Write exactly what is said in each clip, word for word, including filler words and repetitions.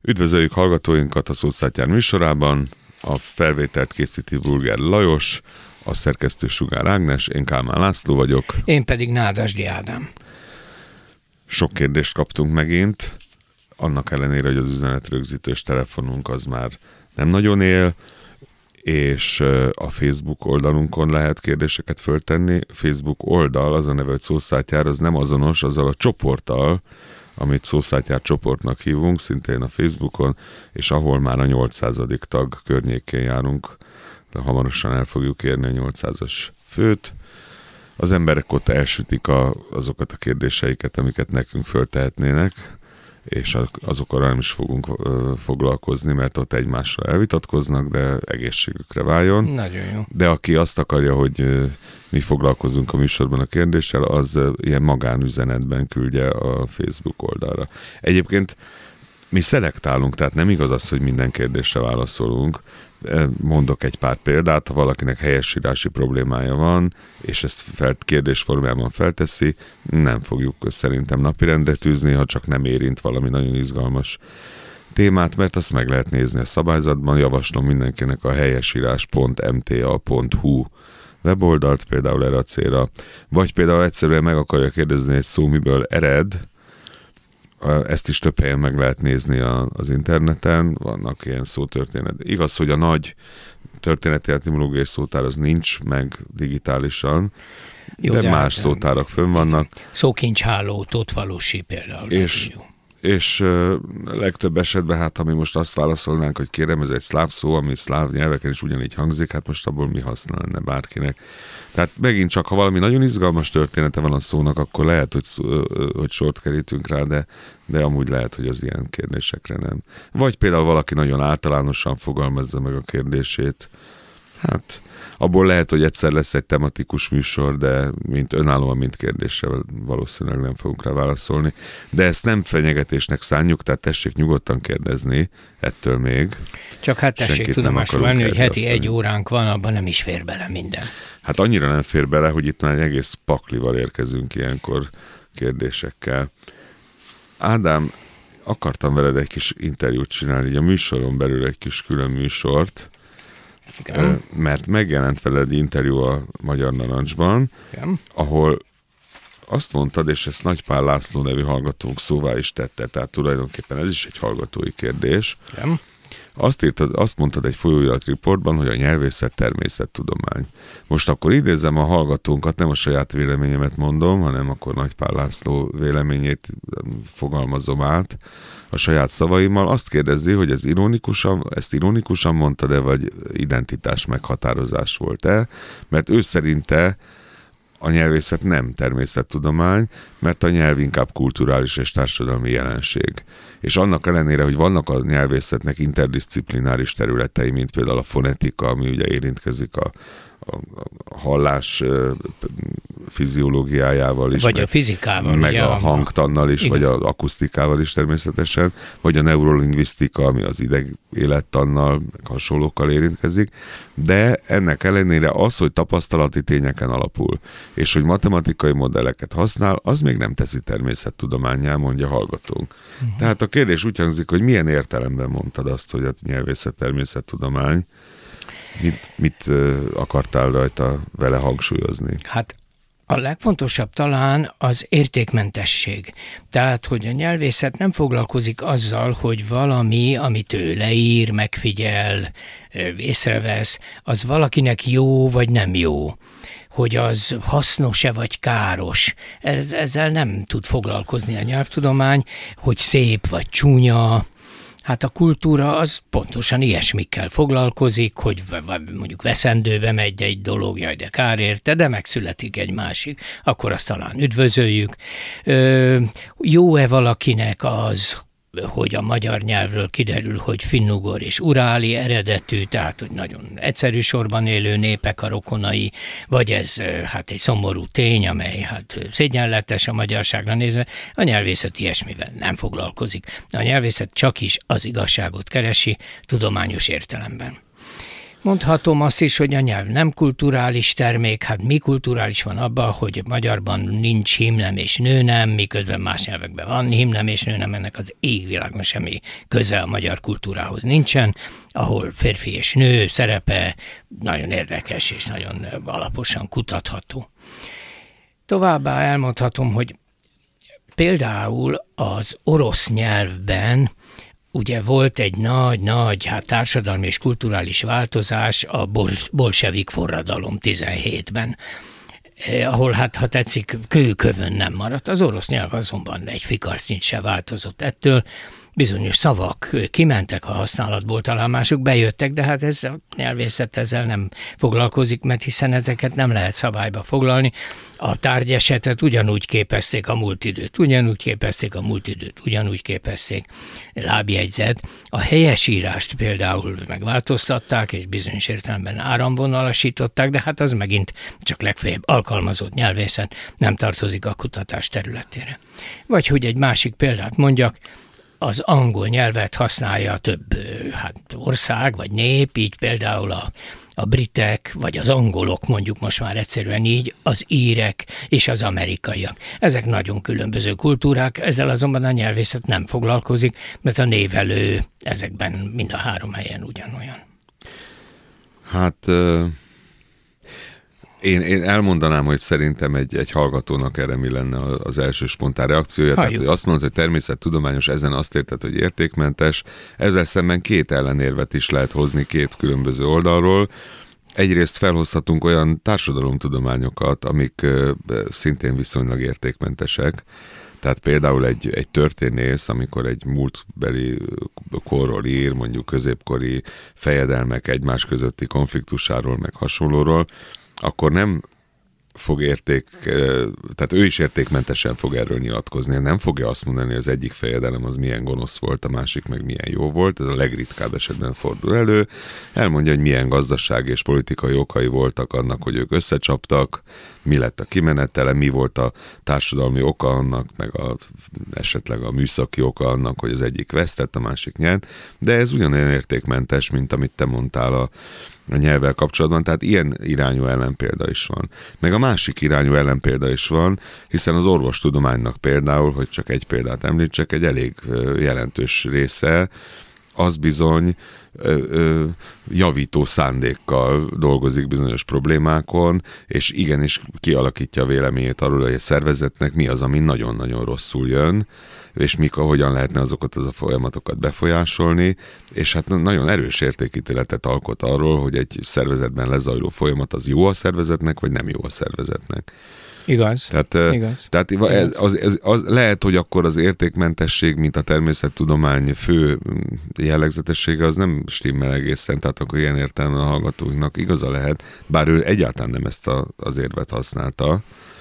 Üdvözöljük hallgatóinkat a Szószátyár műsorában. A felvételt készíti Burger Lajos, a szerkesztő Sugár Ágnes, én Kálmán László vagyok. Én pedig Nádasdy Ádám. Sok kérdést kaptunk megint, annak ellenére, hogy az üzenetrögzítős telefonunk az már nem nagyon él, és a Facebook oldalunkon lehet kérdéseket föltenni. Facebook oldal, az a neve, hogy Szószátyár, az nem azonos azzal a csoporttal, amit Szószátyár csoportnak hívunk, szintén a Facebookon, és ahol már a nyolcszázadik tag környékén járunk, hamarosan el fogjuk érni a nyolcszázas főt. Az emberek ott elsütik a, azokat a kérdéseiket, amiket nekünk föltehetnének, és azokkal nem is fogunk ö, foglalkozni, mert ott egymással elvitatkoznak, de egészségükre váljon. Nagyon jó. De aki azt akarja, hogy ö, mi foglalkozunk a műsorban a kérdéssel, az ö, ilyen magánüzenetben küldje a Facebook oldalra. Egyébként mi szelektálunk, tehát nem igaz az, hogy minden kérdésre válaszolunk. Mondok egy pár példát, ha valakinek helyesírási problémája van, és ezt fel, kérdés formájában felteszi, nem fogjuk szerintem napirendre tűzni, ha csak nem érint valami nagyon izgalmas témát, mert azt meg lehet nézni a szabályzatban. Javaslom mindenkinek a helyesírás pont m t a pont h u weboldalt például erre a célra, vagy például egyszerűen meg akarja kérdezni egy szó, miből ered. Ezt is több helyen meg lehet nézni az interneten, vannak ilyen szótörténet. Igaz, hogy a nagy történeti etimológiai szótár az nincs meg digitálisan, jó, de, de más hát, szótárak fönn vannak. Szókincsháló, Tótvalósi például. És, és uh, legtöbb esetben, hát ha mi most azt válaszolnánk, hogy kérem, ez egy szláv szó, ami szláv nyelveken is ugyanígy hangzik, hát most abból mi használna bárkinek. Tehát megint csak, ha valami nagyon izgalmas története van a szónak, akkor lehet, hogy, hogy sort kerítünk rá, de, de amúgy lehet, hogy az ilyen kérdésekre nem. Vagy például valaki nagyon általánosan fogalmazza meg a kérdését. Hát abból lehet, hogy egyszer lesz egy tematikus műsor, de mint önállóan, mint kérdésre valószínűleg nem fogunk rá válaszolni. De ezt nem fenyegetésnek szánjuk, tehát tessék nyugodtan kérdezni ettől még. Csak hát tessék tudomásul venni, hogy heti egy óránk van, abban nem is fér bele minden. Hát annyira nem fér bele, hogy itt már egy egész paklival érkezünk ilyenkor kérdésekkel. Ádám, akartam veled egy kis interjút csinálni, így a műsoron belül egy kis külön műsort, igen. Mert megjelent veled interjú a Magyar Narancsban, igen. Ahol azt mondtad, és ezt Nagypál László nevű hallgatónk szóvá is tette, tehát tulajdonképpen ez is egy hallgatói kérdés. Igen. Azt írtad, azt mondtad egy folyóirat riportban, hogy a nyelvészet természettudomány. Most akkor idézem a hallgatónkat, nem a saját véleményemet mondom, hanem akkor Nagypál László véleményét fogalmazom át a saját szavaimmal. Azt kérdezi, hogy ez ironikusan, ezt ironikusan mondtad-e, vagy identitás meghatározás volt-e? Mert ő szerinte a nyelvészet nem természettudomány, mert a nyelv inkább kulturális és társadalmi jelenség. És annak ellenére, hogy vannak a nyelvészetnek interdisziplináris területei, mint például a fonetika, ami ugye érintkezik a, a, a hallás fiziológiájával is. Vagy meg, a fizikával. Meg ugye, a hangtannal is, igen. Vagy az akusztikával is természetesen, vagy a neurolingvisztika, ami az idegélettannal, meg hasonlókkal érintkezik. De ennek ellenére az, hogy tapasztalati tényeken alapul, és hogy matematikai modelleket használ, az még nem teszi természettudománnyá, mondja hallgatónk. Uh-huh. Tehát a kérdés úgy hangzik, hogy milyen értelemben mondtad azt, hogy a nyelvészet természettudomány, mit, mit akartál rajta vele hangsúlyozni? Hát a legfontosabb talán az értékmentesség. Tehát, hogy a nyelvészet nem foglalkozik azzal, hogy valami, amit ő leír, megfigyel, észrevesz, az valakinek jó vagy nem jó. Hogy az hasznos-e vagy káros. Ezzel nem tud foglalkozni a nyelvtudomány, hogy szép vagy csúnya. Hát a kultúra az pontosan ilyesmikkel foglalkozik, hogy mondjuk veszendőbe megy egy dolog, jaj, de kár érte, de megszületik egy másik, akkor azt talán üdvözöljük. Ö, jó-e valakinek az, hogy a magyar nyelvről kiderül, hogy finnugor és uráli eredetű, tehát hogy nagyon egyszerű sorban élő népek a rokonai, vagy ez hát egy szomorú tény, amely hát szégyenletes a magyarságra nézve. A nyelvészet ilyesmivel nem foglalkozik. A nyelvészet csak is az igazságot keresi tudományos értelemben. Mondhatom azt is, hogy a nyelv nem kulturális termék, hát mi kulturális van abban, hogy magyarban nincs himnem és nőnem, miközben más nyelvekben van himnem és nőnem, ennek az égvilágon semmi köze a magyar kultúrához nincsen, ahol férfi és nő szerepe nagyon érdekes és nagyon alaposan kutatható. Továbbá elmondhatom, hogy például az orosz nyelvben ugye volt egy nagy-nagy hát társadalmi és kulturális változás a bol- bolsevik forradalom tizenhétben, eh, ahol hát, ha tetszik, kőkövön nem maradt. Az orosz nyelv azonban egy fikarcnyit se változott ettől. Bizonyos szavak kimentek a használatból, talán mások bejöttek, de hát ez a nyelvészet ezzel nem foglalkozik, mert hiszen ezeket nem lehet szabályba foglalni. A tárgyesetet ugyanúgy képezték a múlt időt, ugyanúgy képezték a múlt időt, ugyanúgy képezték lábjegyzet. A helyesírást például megváltoztatták, és bizonyos értelemben áramvonalasították, de hát az megint csak legfeljebb alkalmazott nyelvészet, nem tartozik a kutatás területére. Vagy hogy egy másik példát mondjak, az angol nyelvet használja több hát, ország vagy nép, így például a, a britek, vagy az angolok, mondjuk most már egyszerűen így, az írek és az amerikaiak. Ezek nagyon különböző kultúrák, ezzel azonban a nyelvészet nem foglalkozik, mert a névelő ezekben mind a három helyen ugyanolyan. Hát... Uh... Én, én elmondanám, hogy szerintem egy, egy hallgatónak erre mi lenne az első spontán reakciója. Halljuk. Tehát, hogy azt mondod, hogy természettudományos, ezen azt érted, hogy értékmentes. Ezzel szemben két ellenérvet is lehet hozni két különböző oldalról. Egyrészt felhozhatunk olyan társadalomtudományokat, amik szintén viszonylag értékmentesek. Tehát például egy, egy történész, amikor egy múltbeli korról ír, mondjuk középkori fejedelmek egymás közötti konfliktusáról, meg hasonlóról, akkor nem fog érték, tehát ő is értékmentesen fog erről nyilatkozni. Nem fogja azt mondani, hogy az egyik fejedelem az milyen gonosz volt, a másik meg milyen jó volt. Ez a legritkább esetben fordul elő. Elmondja, hogy milyen gazdasági és politikai okai voltak annak, hogy ők összecsaptak, mi lett a kimenetele, mi volt a társadalmi oka annak, meg a, esetleg a műszaki oka annak, hogy az egyik vesztett, a másik nyert. De ez ugyanolyan értékmentes, mint amit te mondtál a a nyelvvel kapcsolatban, tehát ilyen irányú ellenpélda is van. Meg a másik irányú ellenpélda is van, hiszen az orvostudománynak például, hogy csak egy példát említsek, egy elég jelentős része, az bizony ö, ö, javító szándékkal dolgozik bizonyos problémákon, és igenis kialakítja a véleményét arról, hogy egy szervezetnek mi az, ami nagyon-nagyon rosszul jön, és mik, hogyan lehetne azokat az a folyamatokat befolyásolni, és hát nagyon erős értékítéletet alkot arról, hogy egy szervezetben lezajló folyamat az jó a szervezetnek, vagy nem jó a szervezetnek. Igaz. Tehát, Igaz. tehát ez, az, az, az, lehet, hogy akkor az értékmentesség, mint a természettudomány fő jellegzetessége, az nem stimmel egészen, tehát akkor ilyen értelemben a hallgatóinknak igaza lehet, bár ő egyáltalán nem ezt a, az érvet használta.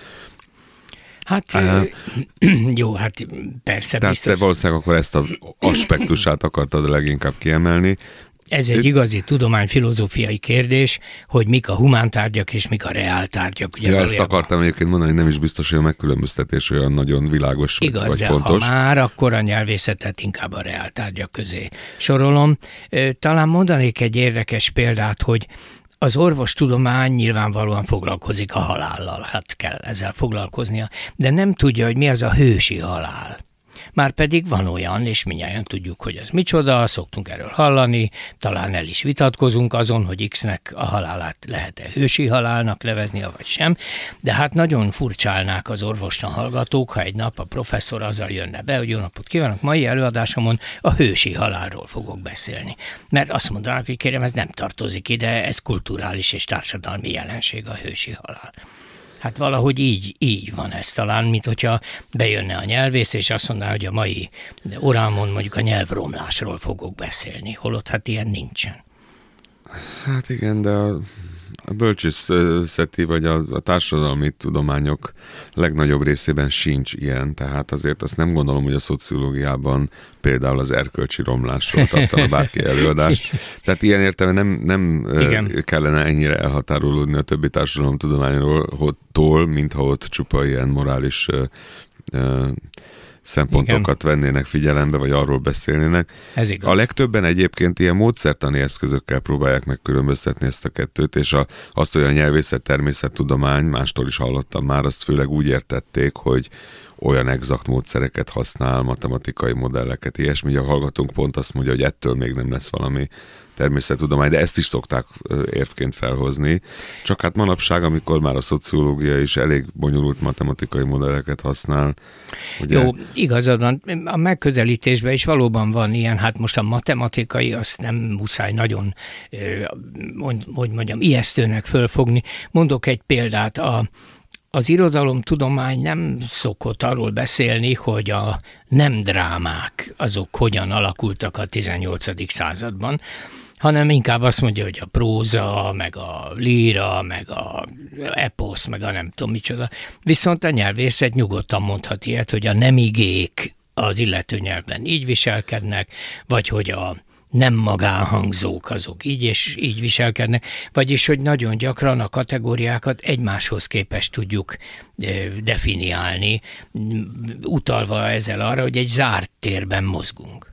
Hát uh, jó, hát persze tehát biztos. te valószínűleg akkor ezt az aspektusát akartad leginkább kiemelni. Ez egy igazi tudományfilozófiai kérdés, hogy mik a humántárgyak és mik a reáltárgyak. Ugye ja, ezt akartam egyébként mondani, nem is biztos, hogy a megkülönböztetés olyan nagyon világos vagy, igaz, vagy de fontos. Ha már, akkor a nyelvészetet inkább a reáltárgyak közé sorolom. Talán mondanék egy érdekes példát, hogy az orvostudomány nyilvánvalóan foglalkozik a halállal, hát kell ezzel foglalkoznia, de nem tudja, hogy mi az a hősi halál. Márpedig van olyan, és mindjárt tudjuk, hogy ez micsoda, szoktunk erről hallani, talán el is vitatkozunk azon, hogy X-nek a halálát lehet-e hősi halálnak neveznie, vagy sem, de hát nagyon furcsálnák az orvostan hallgatók, ha egy nap a professzor azzal jönne be, hogy jó napot kívánok, mai előadásomon a hősi halálról fogok beszélni. Mert azt mondanák, hogy kérem, ez nem tartozik ide, ez kulturális és társadalmi jelenség a hősi halál. Hát valahogy így, így van ez talán, mint hogyha bejönne a nyelvész, és azt mondaná, hogy a mai órámon mondjuk a nyelvromlásról fogok beszélni, holott hát ilyen nincsen. Hát igen, de a, a bölcsészeti vagy a, a társadalmi tudományok legnagyobb részében sincs ilyen, tehát azért azt nem gondolom, hogy a szociológiában például az erkölcsi romlásról tartana bárki előadást. Tehát ilyen értelemben nem, nem kellene ennyire elhatárolódni a többi társadalomtudományról, tól, mintha ott csupa ilyen morális uh, uh, szempontokat Igen. vennének figyelembe, vagy arról beszélnének. Ez igaz. A legtöbben egyébként ilyen módszertani eszközökkel próbálják megkülönböztetni ezt a kettőt, és a, azt, hogy a nyelvészet, természettudomány, mástól is hallottam már, azt főleg úgy értették, hogy olyan exakt módszereket használ, matematikai modelleket, ilyesmi, a hallgatónk pont azt mondja, hogy ettől még nem lesz valami természettudomány, de ezt is szokták érvként felhozni. Csak hát manapság, amikor már a szociológia is elég bonyolult matematikai modelleket használ. Ugye... Jó, igazad van, a megközelítésben is valóban van ilyen, hát most a matematikai, azt nem muszáj nagyon, hogy mondjam, ijesztőnek fölfogni. Mondok egy példát, a Az irodalomtudomány nem szokott arról beszélni, hogy a nem drámák azok hogyan alakultak a tizennyolcadik században, hanem inkább azt mondja, hogy a próza, meg a líra, meg a eposz, meg a nem tudom micsoda. Viszont a nyelvészet nyugodtan mondhat ilyet, hogy a nemigék az illető nyelvben így viselkednek, vagy hogy a nem magánhangzók azok így és így viselkednek, vagyis, hogy nagyon gyakran a kategóriákat egymáshoz képest tudjuk definiálni, utalva ezzel arra, hogy egy zárt térben mozgunk.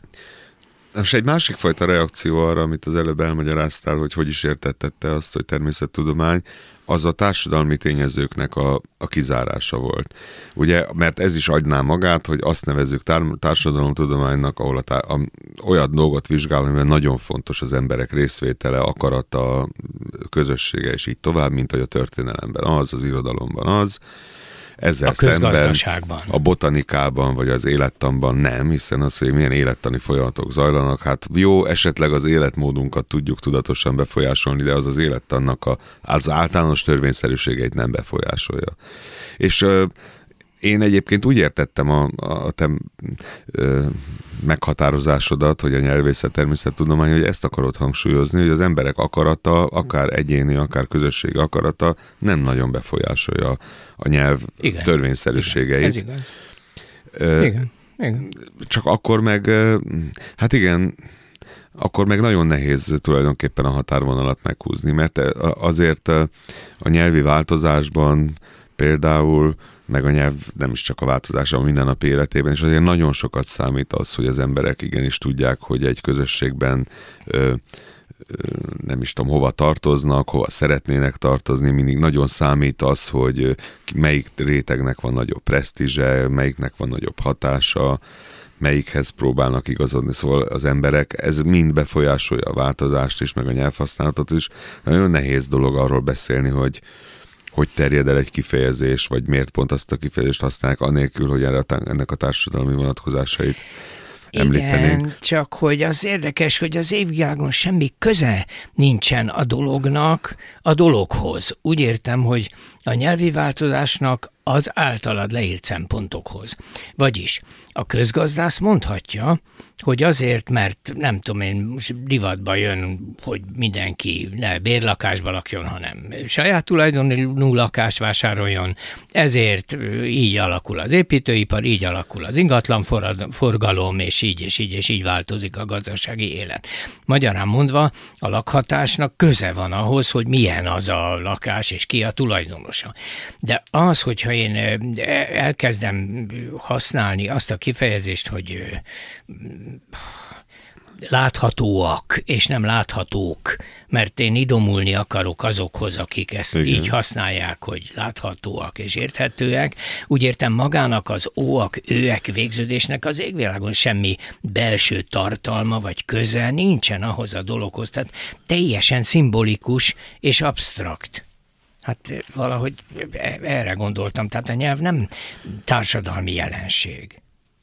És egy másik fajta reakció arra, amit az előbb elmagyaráztál, hogy hogy is értettette azt, hogy természettudomány, az a társadalmi tényezőknek a, a kizárása volt. Ugye, mert ez is adná magát, hogy azt nevezzük tár- társadalomtudománynak, ahol a tá- a, olyan dolgot vizsgál, amiben nagyon fontos az emberek részvétele, akarata, közössége, és így tovább, mint hogy a történelemben az, az irodalomban az. Ezzel a szemben a botanikában vagy az élettanban nem, hiszen az, hogy milyen élettani folyamatok zajlanak, hát jó, esetleg az életmódunkat tudjuk tudatosan befolyásolni, de az az élettannak a, az általános törvényszerűségeit nem befolyásolja. És ö, én egyébként úgy értettem a, a te ö, meghatározásodat, hogy a nyelvészet, természettudomány, hogy ezt akarod hangsúlyozni, hogy az emberek akarata, akár egyéni, akár közösségi akarata nem nagyon befolyásolja a nyelv igen, törvényszerűségeit. Igen, ez igaz. Ö, igen, igen. Csak akkor meg, hát igen, akkor meg nagyon nehéz tulajdonképpen a határvonalat meghúzni, mert azért a nyelvi változásban például, meg a nyelv nem is csak a változás a mindennapi életében, és azért nagyon sokat számít az, hogy az emberek igenis tudják, hogy egy közösségben ö, nem is tudom, hova tartoznak, hova szeretnének tartozni, mindig nagyon számít az, hogy melyik rétegnek van nagyobb presztízse, melyiknek van nagyobb hatása, melyikhez próbálnak igazodni, szóval az emberek, ez mind befolyásolja a változást is, meg a nyelvhasználatot is. Nagyon nehéz dolog arról beszélni, hogy hogy terjed el egy kifejezés, vagy miért pont azt a kifejezést használják, anélkül, hogy erre a, ennek a társadalmi vonatkozásait említenénk. Igen, csak hogy az érdekes, hogy az évvilágon semmi köze nincsen a dolognak a dologhoz. Úgy értem, hogy a nyelvi változásnak az általad leírt szempontokhoz. Vagyis a közgazdász mondhatja, hogy azért, mert nem tudom én, most divatba jön, hogy mindenki ne bérlakásba lakjon, hanem saját tulajdonú lakást vásároljon, ezért így alakul az építőipar, így alakul az ingatlan forgalom, és így, és így, és így változik a gazdasági élet. Magyarán mondva, a lakhatásnak köze van ahhoz, hogy milyen az a lakás, és ki a tulajdonosa. De az, hogyha én elkezdem használni azt a kifejezést, hogy láthatóak, és nem láthatók, mert én idomulni akarok azokhoz, akik ezt igen. így használják, hogy láthatóak és érthetőek. Úgy értem, magának az óak, őek végződésnek az égvilágon semmi belső tartalma vagy köze nincsen ahhoz a dologhoz. Tehát teljesen szimbolikus és absztrakt. Hát valahogy erre gondoltam. Tehát a nyelv nem társadalmi jelenség.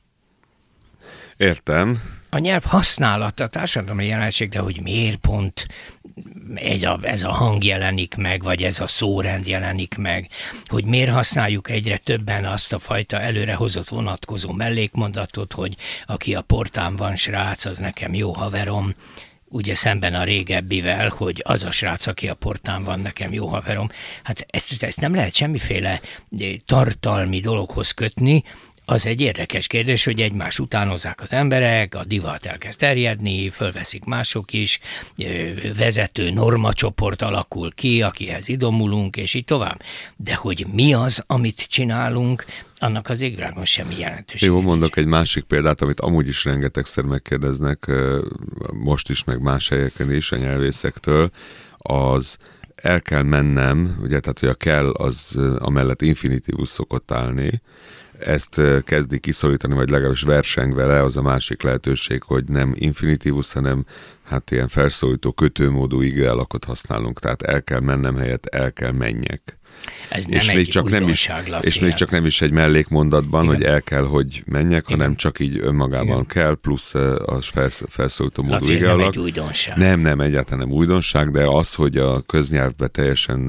Értem. A nyelv használata a társadalmi jelenség, de hogy miért pont ez a, ez a hang jelenik meg, vagy ez a szórend jelenik meg, hogy miért használjuk egyre többen azt a fajta előrehozott vonatkozó mellékmondatot, hogy aki a portán van, srác, az nekem jó haverom, ugye szemben a régebbivel, hogy az a srác, aki a portán van, nekem jó haverom. Hát ezt, ezt nem lehet semmiféle tartalmi dologhoz kötni. Az egy érdekes kérdés, hogy egymás utánozzák az emberek, a divat elkezd terjedni, fölveszik mások is, vezető normacsoport alakul ki, akihez idomulunk, és így tovább. De hogy mi az, amit csinálunk, annak az égvilágon semmi jelentősége. Jó, mondok egy másik példát, amit amúgy is rengetegszer megkérdeznek, most is, meg más helyeken is a nyelvészektől, az el kell mennem, ugye, tehát hogy a kell az amellett infinitívus szokott állni, ezt kezdi kiszorítani, vagy legalábbis verseng vele, az a másik lehetőség, hogy nem infinitívus, hanem hát ilyen felszólító, kötőmódú igőalakot használunk, tehát el kell mennem helyett el kell menjek. Ez nem és egy még csak nem is, és még csak nem is egy mellékmondatban, igen, hogy el kell, hogy menjek, igen, hanem csak így önmagában, igen, kell, plusz a felszólító módú igőalak. Nem egy újdonság. Nem, nem, egyáltalán nem újdonság, de az, hogy a köznyelvbe teljesen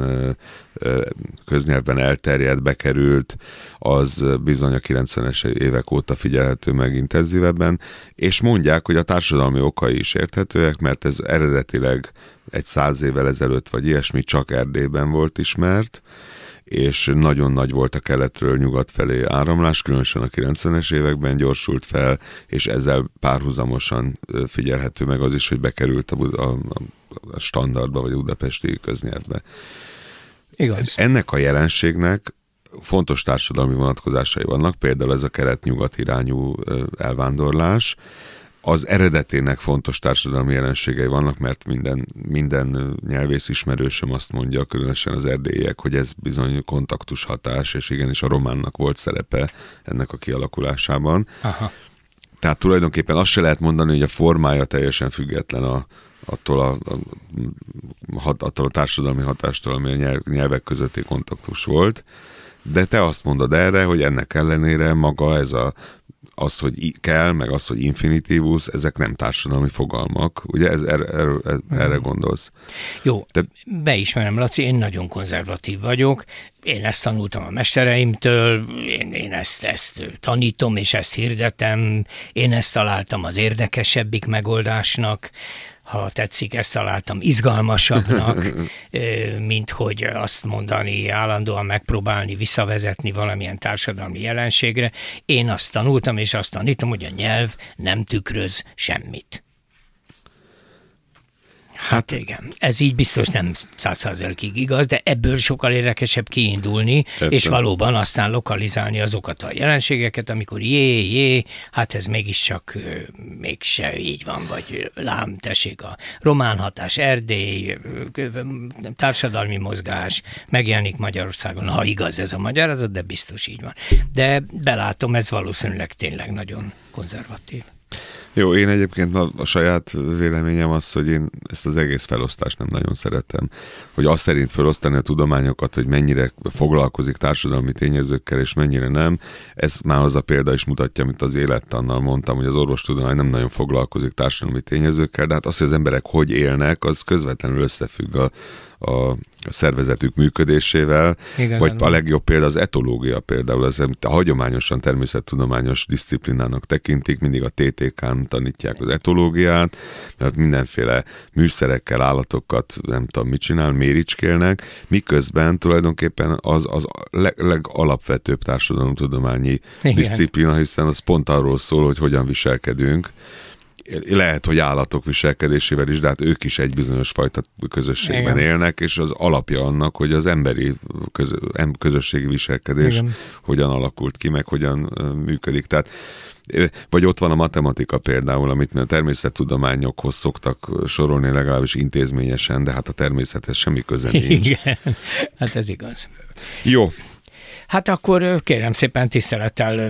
köznyelvben elterjedt, bekerült, az bizony a kilencvenes évek óta figyelhető meg intenzívebben, és mondják, hogy a társadalmi okai is érthetőek, mert ez eredetileg egy száz évvel ezelőtt, vagy ilyesmi, csak Erdélyben volt ismert, és nagyon nagy volt a keletről nyugat felé áramlás, különösen a kilencvenes években gyorsult fel, és ezzel párhuzamosan figyelhető meg az is, hogy bekerült a, a, a standardba, vagy a budapesti köznyelvbe. Igaz. Ennek a jelenségnek fontos társadalmi vonatkozásai vannak, például ez a kelet-nyugat irányú elvándorlás. Az eredetének fontos társadalmi jelenségei vannak, mert minden, minden nyelvész ismerősöm azt mondja, különösen az erdélyiek, hogy ez bizony kontaktus hatás, és igenis a románnak volt szerepe ennek a kialakulásában. Aha. Tehát tulajdonképpen azt se lehet mondani, hogy a formája teljesen független a, attól, a, a, attól a társadalmi hatástól, ami a nyelv, nyelvek közötti kontaktus volt, de te azt mondod erre, hogy ennek ellenére maga ez a az, hogy kell, meg az, hogy infinitívus, ezek nem társadalmi fogalmak. Ugye ez, erre, erre, erre gondolsz? Jó, De... beismerem, Laci, én nagyon konzervatív vagyok. Én ezt tanultam a mestereimtől, én, én ezt, ezt tanítom, és ezt hirdetem. Én ezt találtam az érdekesebbik megoldásnak. Ha tetszik, ezt találtam izgalmasabbnak, mint hogy azt mondani, állandóan megpróbálni visszavezetni valamilyen társadalmi jelenségre. Én azt tanultam, és azt tanítom, hogy a nyelv nem tükröz semmit. Hát igen, ez így biztos nem száz százalékig igaz, de ebből sokkal érdekesebb kiindulni, Értem. és valóban aztán lokalizálni azokat a jelenségeket, amikor jé, jé, hát ez mégiscsak mégse így van, vagy lám, tessék, a román hatás, Erdély, társadalmi mozgás megjelenik Magyarországon, ha igaz ez a magyarázat, de biztos így van. De belátom, ez valószínűleg tényleg nagyon konzervatív. Jó, én egyébként a, a saját véleményem az, hogy én ezt az egész felosztást nem nagyon szeretem. Hogy azt szerint felosztani a tudományokat, hogy mennyire foglalkozik társadalmi tényezőkkel, és mennyire nem, ez már az a példa is mutatja, amit az élettannal mondtam, hogy az orvostudomány nem nagyon foglalkozik társadalmi tényezőkkel, de hát az, hogy az emberek hogy élnek, az közvetlenül összefügg a, a a szervezetük működésével, Igazán vagy van. A legjobb példa az etológia például, az a hagyományosan természettudományos diszciplinának tekintik, mindig a té té ká-n tanítják az etológiát, mert mindenféle műszerekkel, állatokat nem tudom mit csinál, méricskélnek, miközben tulajdonképpen az az leg, legalapvetőbb társadalomtudományi Igen. diszciplína, hiszen az pont arról szól, hogy hogyan viselkedünk. Lehet, hogy állatok viselkedésével is, de hát ők is egy bizonyos fajta közösségben Igen. élnek, és az alapja annak, hogy az emberi köz, közösségi viselkedés Igen. hogyan alakult ki, meg hogyan működik. Tehát, vagy ott van a matematika például, amit a természettudományokhoz szoktak sorolni legalábbis intézményesen, de hát a természethez semmi köze nincs. Igen, hát ez igaz. Jó. Hát akkor kérem szépen tisztelettel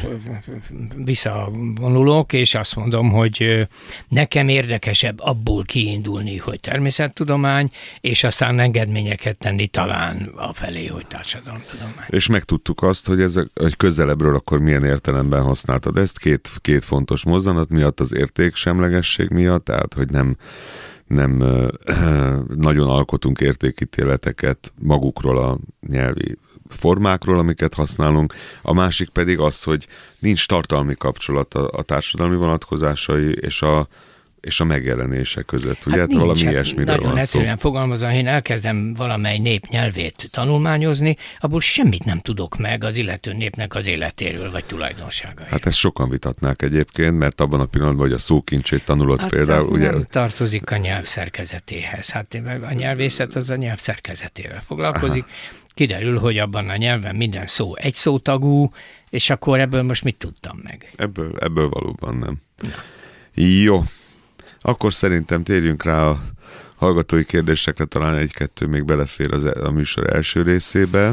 visszavonulok, és azt mondom, hogy nekem érdekesebb abból kiindulni, hogy természettudomány, és aztán engedményeket tenni talán afelé, hogy társadalomtudomány. És megtudtuk azt, hogy, ez, hogy közelebbről akkor milyen értelemben használtad ezt, két, két fontos mozzanat miatt, az értéksemlegesség miatt, tehát hogy nem nem nagyon alkotunk értékítéleteket magukról a nyelvi formákról, amiket használunk. A másik pedig az, hogy nincs tartalmi kapcsolat a, a társadalmi vonatkozásai és a, és a megjelenése között. Ugye? Hát nincs, valami hát ilyesmiről nagyon van egyszerűen szó. fogalmazva, ha én elkezdem valamely nép nyelvét tanulmányozni, abból semmit nem tudok meg az illető népnek az életéről, vagy tulajdonságairól. Hát ezt sokan vitatnák egyébként, mert abban a pillanatban, hogy a szókincsét tanulod hát például... Ugye... nem tartozik a nyelv szerkezetéhez. Hát a nyelvészet az a nyelv szerkezetével foglalkozik. Aha. kiderül, hogy abban a nyelven minden szó egy szótagú, és akkor ebből most mit tudtam meg? Ebből, ebből valóban nem. Na. Jó, akkor szerintem térjünk rá a hallgatói kérdésekre, talán egy-kettő még belefér az, a műsor első részébe.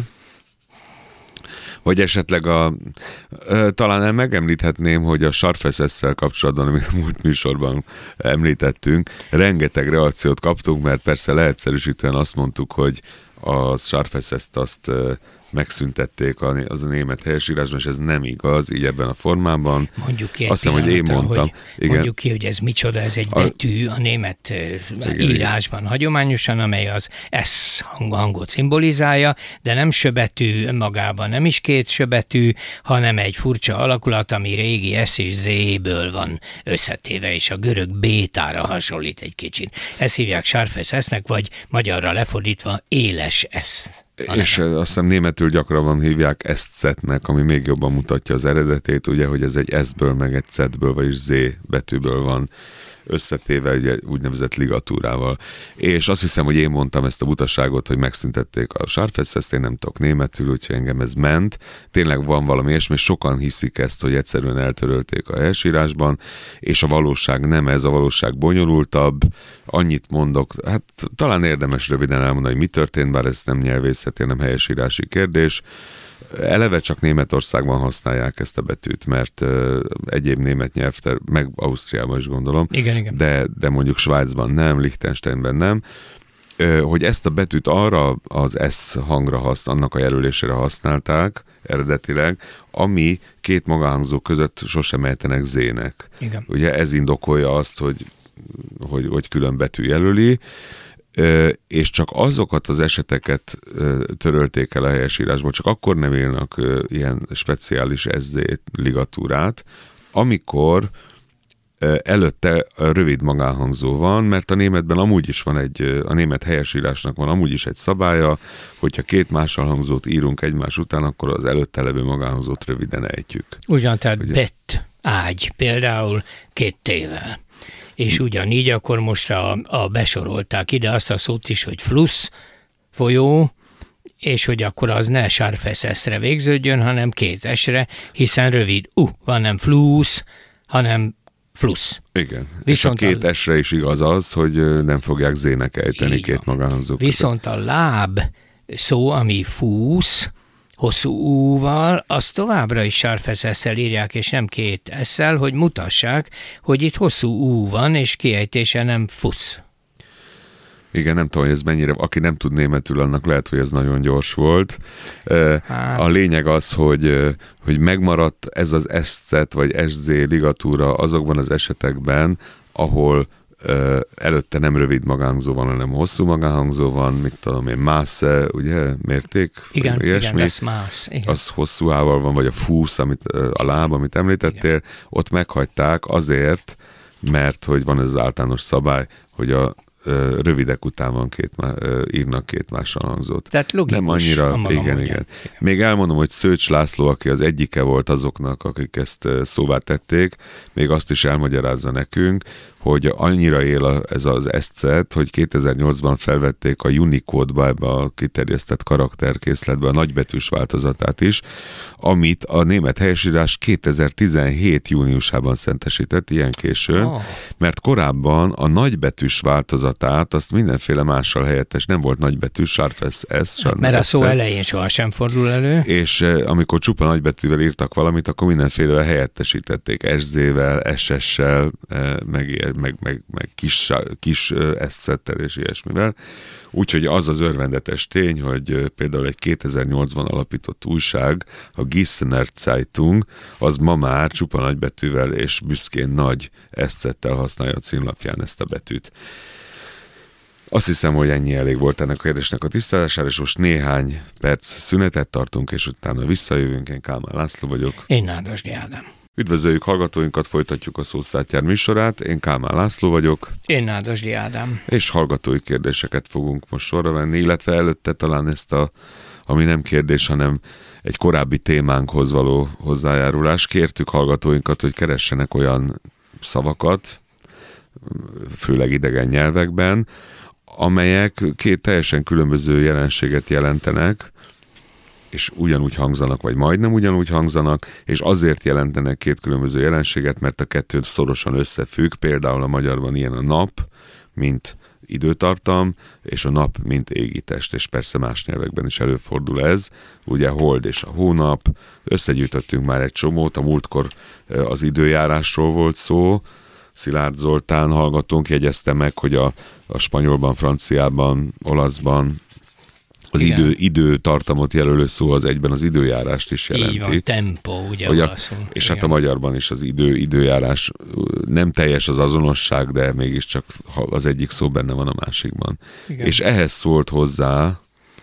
Vagy esetleg a, e, talán megemlíthetném, hogy a Sarfeszesszel kapcsolatban, amit a múlt műsorban említettünk, rengeteg reakciót kaptunk, mert persze leegyszerűsítően azt mondtuk, hogy a Sarfeszeszt azt e, megszüntették az a német helyesírásban, és ez nem igaz, így ebben a formában. Mondjuk ki azt hiszem, hogy én mondtam. Hogy igen. Mondjuk ki, hogy ez micsoda, ez egy a... betű a német igen, írásban igen. hagyományosan, amely az S hangot szimbolizálja, de nem söbetű önmagában, nem is két söbetű, hanem egy furcsa alakulat, ami régi S és Z-ből van összetéve, és a görög bétára hasonlít egy kicsit. Ezt hívják Sarfeszesznek, vagy magyarra lefordítva éles S. És azt hiszem németül gyakrabban hívják eszcetnek, ami még jobban mutatja az eredetét, ugye, hogy ez egy S-ből, meg egy Z-ből, vagyis Z betűből van összetéve, ugye, úgynevezett ligatúrával. És azt hiszem, hogy én mondtam ezt a butaságot, hogy megszüntették a Sarfeszeszt, én nem tudok németül, úgyhogy engem ez ment. Tényleg van valami ilyesmi, és sokan hiszik ezt, hogy egyszerűen eltörölték a helyesírásban, és a valóság nem ez, a valóság bonyolultabb. Annyit mondok, hát talán érdemes röviden elmondani, hogy mi történt, bár ez nem nyelvészeti, hanem helyesírási kérdés. Eleve csak Németországban használják ezt a betűt, mert uh, egyéb német nyelvter, meg Ausztriában is gondolom, igen, igen. De, de mondjuk Svájcban nem, Liechtensteinben nem, uh, hogy ezt a betűt arra az S hangra hasz, annak a jelölésére használták eredetileg, ami két magánhangzó között sosem ejtenek Z-nek. Igen. Ugye ez indokolja azt, hogy, hogy, hogy külön betű jelöli, és csak azokat az eseteket törölték el a helyesírásból, csak akkor nem élnek ilyen speciális S Z ligatúrát, amikor előtte rövid magánhangzó van, mert a németben amúgy is van egy, a német helyesírásnak van amúgy is egy szabálya, hogyha két másolhangzót írunk egymás után, akkor az előtte levő magánhangzót röviden ejtjük. Ugyan, tehát ugye? Bet, ágy, például két tével. És ugyanígy akkor most a, a besorolták ide azt a szót is, hogy flusz, folyó, és hogy akkor az ne Sarfeszeszre végződjön, hanem két esre, hiszen rövid u van, nem flusz, hanem flusz. Igen, viszont és a két a... esre is igaz az, hogy nem fogják Z-nek ejteni két magánhangzó között. Viszont a láb szó, ami fúsz, hosszú U-val, azt továbbra is Sarfeszesszel írják, és nem két S-szel, hogy mutassák, hogy itt hosszú U van, és kiejtése nem fusz. Igen, nem tudom, hogy ez mennyire, aki nem tud németül, annak lehet, hogy ez nagyon gyors volt. Hát. A lényeg az, hogy, hogy megmaradt ez az S Z vagy S Z ligatúra azokban az esetekben, ahol Uh, előtte nem rövid magánhangzó van, hanem hosszú magánhangzó van, mit tudom én, másze, ugye, mérték? Igen, igen, ez mász. Igen. Az hosszú ával van, vagy a fúsz, amit, a láb, amit említettél, igen. Ott meghagyták azért, mert hogy van ez az általános szabály, hogy a uh, rövidek után van két, uh, írnak két másolhangzót. Tehát logikus. Nem annyira, igen, igen, igen. Még elmondom, hogy Szőcs László, aki az egyike volt azoknak, akik ezt szóvá tették, még azt is elmagyarázza nekünk, hogy annyira él a, ez az eszcet, hogy kétezer-nyolcban felvették a Unicode-ba, ebbe a kiterjesztett karakterkészletbe a nagybetűs változatát is, amit a német helyesírás kétezer-tizenhét júniusában szentesített, ilyen későn, oh. mert korábban a nagybetűs változatát azt mindenféle mással helyettes, nem volt nagybetűs, Sarfeszesz, hát, mert a szó elején sohasem fordul elő. És eh, amikor csupa nagybetűvel írtak valamit, akkor mindenféle helyettesítették S Z-vel, S S-sel, eh, meg meg, meg, meg kis, kis eszszettel és ilyesmivel. Úgyhogy az az örvendetes tény, hogy például egy kétezer-nyolcban alapított újság, a Gießener Zeitung, az ma már csupa nagybetűvel és büszkén nagy eszszettel használja a címlapján ezt a betűt. Azt hiszem, hogy ennyi elég volt ennek a kérdésnek a tisztázására, és most néhány perc szünetet tartunk, és utána visszajövünk. Én Kálmán László vagyok. Én Nádasdy Ádám. Üdvözöljük hallgatóinkat, folytatjuk a Szószátjár műsorát. Én Kálmán László vagyok. Én Nádasdy Ádám. És hallgatói kérdéseket fogunk most sorra venni, illetve előtte talán ezt a, ami nem kérdés, hanem egy korábbi témánkhoz való hozzájárulás. Kértük hallgatóinkat, hogy keressenek olyan szavakat, főleg idegen nyelvekben, amelyek két teljesen különböző jelenséget jelentenek, és ugyanúgy hangzanak, vagy majdnem ugyanúgy hangzanak, és azért jelentenek két különböző jelenséget, mert a kettő szorosan összefügg, például a magyarban ilyen a nap, mint időtartam, és a nap, mint égitest, és persze más nyelvekben is előfordul ez, ugye hold és a hónap, összegyűjtöttünk már egy csomót, a múltkor az időjárásról volt szó, Szilárd Zoltán hallgatónk jegyezte meg, hogy a, a spanyolban, franciában, olaszban az idő, időtartamot jelölő szó az egyben az időjárást is jelenti. Így van, tempo, ugye a, és igen. Hát a magyarban is az idő, időjárás nem teljes az azonosság, de mégiscsak az egyik szó benne van a másikban. Igen. És ehhez szólt hozzá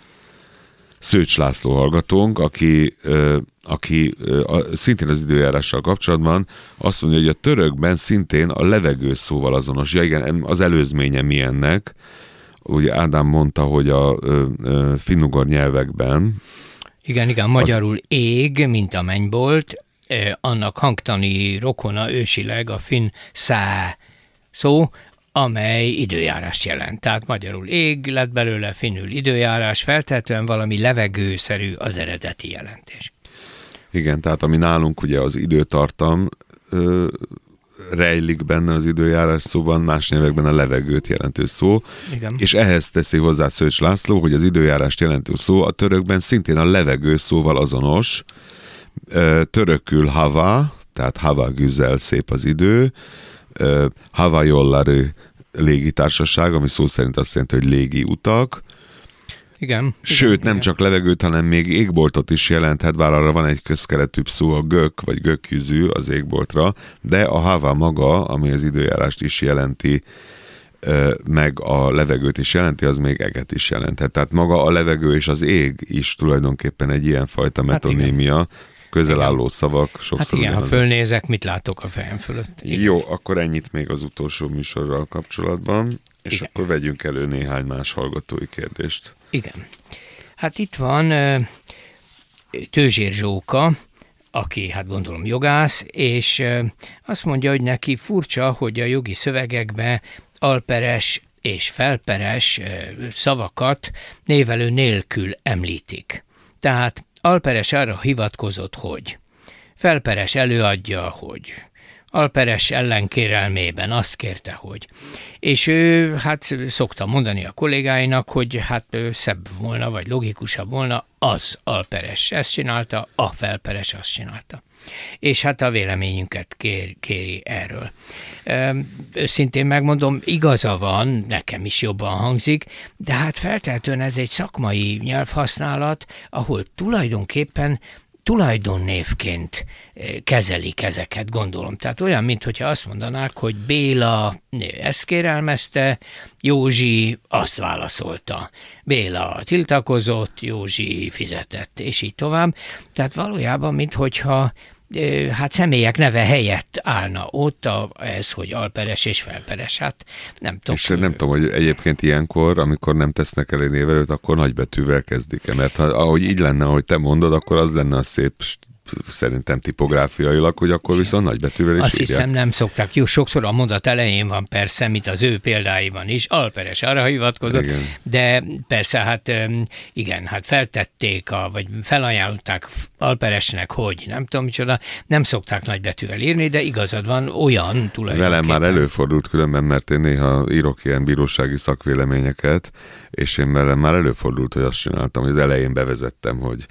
Szőcs László hallgatónk, aki, aki szintén az időjárással kapcsolatban azt mondja, hogy a törökben szintén a levegő szóval azonos. Ja igen, az előzménye mi ennek? Ugye Ádám mondta, hogy a finnugor nyelvekben... Igen, igen, magyarul az... ég, mint a mennybolt, annak hangtani rokona ősileg a finn szá szó, amely időjárást jelent. Tehát magyarul ég lett belőle, finnül időjárás, feltehetően valami levegőszerű az eredeti jelentés. Igen, tehát ami nálunk ugye az időtartam ö, rejlik benne az időjárás szóban, más nyelvekben a levegőt jelentő szó. Igen. És ehhez teszi hozzá Szőcs László, hogy az időjárást jelentő szó a törökben szintén a levegő szóval azonos. Törökül hava, tehát hava güzel, szép az idő, hava yolları légitársaság, ami szó szerint azt jelenti, hogy légi utak. Igen. Sőt, igen, nem igen. csak levegőt, hanem még égboltot is jelenthet, bár arra van egy közkeletűbb szó, a gök, vagy gökhűzű az égboltra, de a hava maga, ami az időjárást is jelenti, meg a levegőt is jelenti, az még eget is jelenthet. Tehát maga a levegő és az ég is tulajdonképpen egy ilyenfajta metonímia, hát közelálló szavak. Sokszor hát igen, ha fölnézek, mit látok a fejem fölött. Igen. Jó, akkor ennyit még az utolsó műsorral kapcsolatban, és igen. Akkor vegyünk elő néhány más hallgatói kérdést. Igen. Hát itt van uh, Tőzsér Zsóka, aki hát gondolom jogász, és uh, azt mondja, hogy neki furcsa, hogy a jogi szövegekben alperes és felperes uh, szavakat névelő nélkül említik. Tehát alperes arra hivatkozott, hogy felperes előadja, hogy alperes ellenkérelmében azt kérte, hogy. És ő hát szokta mondani a kollégáinak, hogy hát szebb volna, vagy logikusabb volna az alperes ezt csinálta, a felperes azt csinálta. És hát a véleményünket kér, kéri erről. Őszintén megmondom, igaza van, nekem is jobban hangzik, de hát feltétlenül ez egy szakmai nyelvhasználat, ahol tulajdonképpen tulajdonnévként kezelik ezeket, gondolom. Tehát olyan, mintha azt mondanák, hogy Béla ezt kérelmezte, Józsi azt válaszolta. Béla tiltakozott, Józsi fizetett, és így tovább. Tehát valójában, minthogyha hát személyek neve helyett állna ott a, ez, hogy alperes és felperes. Hát nem tudom. És nem tudom, hogy egyébként ilyenkor, amikor nem tesznek elé névelőt, akkor nagybetűvel kezdik-e? Mert ha, ahogy így lenne, ahogy te mondod, akkor az lenne a szép, szerintem tipográfiailag, hogy akkor viszont nagybetűvel is azt írják. Hiszem nem szokták. Jó, sokszor a mondat elején van persze, mint az ő példáiban is, alperes arra hivatkozott, igen. De persze hát igen, hát feltették, a, vagy felajánlották alperesnek, hogy nem tudom micsoda, nem szokták nagybetűvel írni, de igazad van, olyan tulajdonképpen. Velem már előfordult különben, mert én néha írok ilyen bírósági szakvéleményeket, és én velem már előfordult, hogy azt csináltam, hogy az elején bevezettem, hogy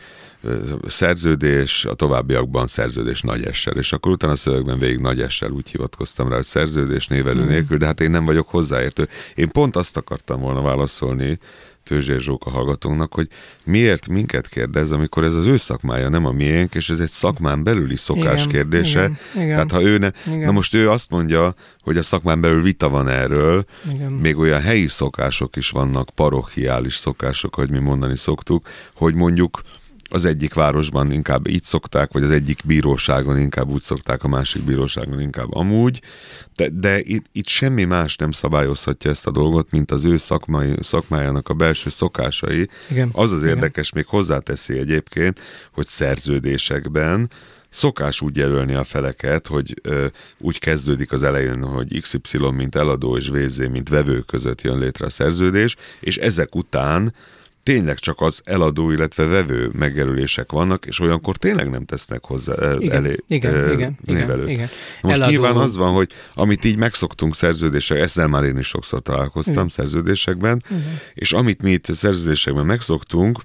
szerződés, a továbbiakban szerződés nagy essel, és akkor utána a szövegben végig nagy essel úgy hivatkoztam rá, hogy szerződés névelő nélkül, de hát én nem vagyok hozzáértő. Én pont azt akartam volna válaszolni Tőzsér Zsóka hallgatónknak, hogy miért minket kérdez, amikor ez az ő szakmája, nem a miénk, és ez egy szakmán belüli szokás igen, kérdése. Igen, igen, Tehát ha ő ne, na most ő azt mondja, hogy a szakmán belül vita van erről, igen. Még olyan helyi szokások is vannak, parochiális szokások, hogy mi mondani szoktuk, hogy mondjuk az egyik városban inkább így szokták, vagy az egyik bíróságon inkább úgy szokták, a másik bíróságon inkább amúgy, de, de itt, itt semmi más nem szabályozhatja ezt a dolgot, mint az ő szakmai, szakmájának a belső szokásai. Igen. Az az érdekes, igen. Még hozzáteszi egyébként, hogy szerződésekben szokás úgy jelölni a feleket, hogy ö, úgy kezdődik az elején, hogy iksz ipszilon mint eladó és vé zé mint vevő között jön létre a szerződés, és ezek után tényleg csak az eladó, illetve vevő megjelölések vannak, és olyankor tényleg nem tesznek hozzá igen, elé igen, ö, igen, névelőt. igen. Most Eladó... nyilván az van, hogy amit így megszoktunk szerződések, ezzel már én is sokszor találkoztam igen. szerződésekben, igen. és amit mi itt szerződésekben megszoktunk,